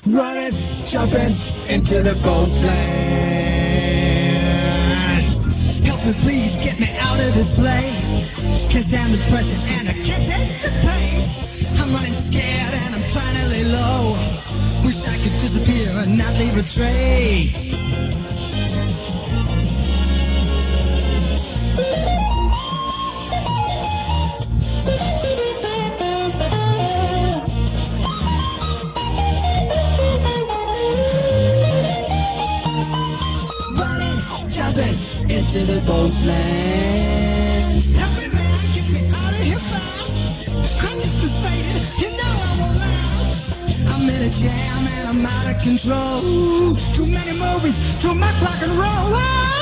running, jumping into the boat land. Help me, please, get me out of this place. Can't stand the pressure and I can't take the pain. I'm running scared and I'm trying to lay low. Wish I could disappear and not leave a trace. Into the boatland. Help me, man, get me out of here fast. I'm just faded, you know I won't last. I'm in a jam and I'm out of control. Too many movies, too much rock and roll.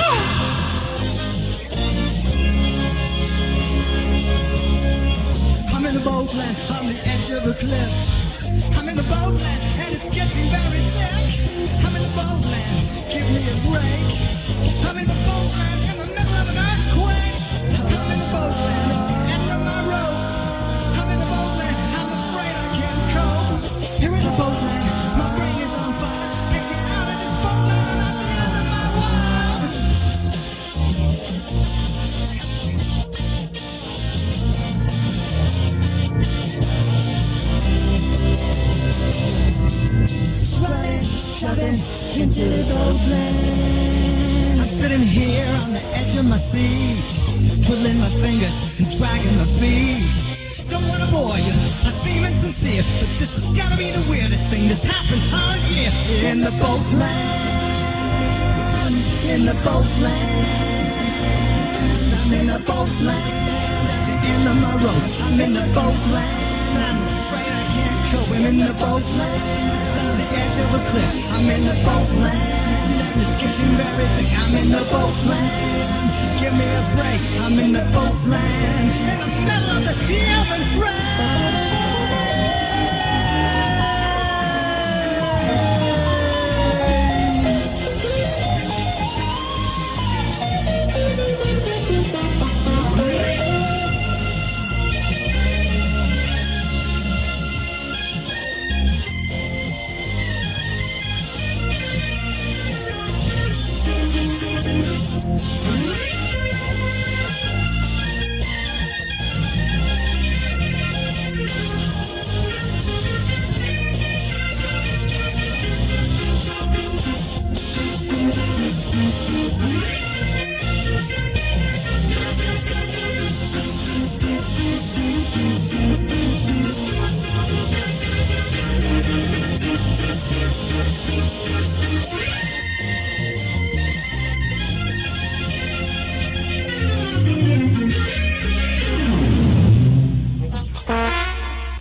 I'm in the boatland, on the edge of a cliff. I'm in the boatland and it's getting very thick. I'm in the boatland, give me a break. I'm in the boatland in the middle of an earthquake. I'm in the boatland at the end of my rope. I'm in the boatland, I'm afraid I can't cope. Here in the boatland, my brain is on fire. Get me out of this boatland, I'm at the end of my world. Running, shoving into the boatland. I'm sitting here on the edge of my seat, twiddling my fingers and dragging my feet. Don't wanna bore you, I seem insincere, but this has gotta be the weirdest thing that's happened all year. In the boatland, in the boatland, I'm in the boatland, at the end of my rope. I'm in the boatland, I'm afraid I can't cope. I'm in the boatland, on the edge of a cliff. I'm in the boatland, and it's getting very thick. I'm in the boatland, give me a break. I'm in the boatland, in the middle of the human thread.